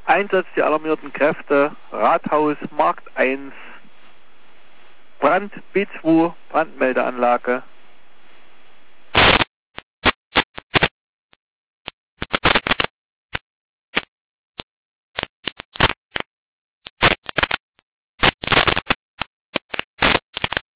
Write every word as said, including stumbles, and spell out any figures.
Einsatz der alarmierten Kräfte, Rathaus, Markt eins, Brand B zwei, Brandmeldeanlage.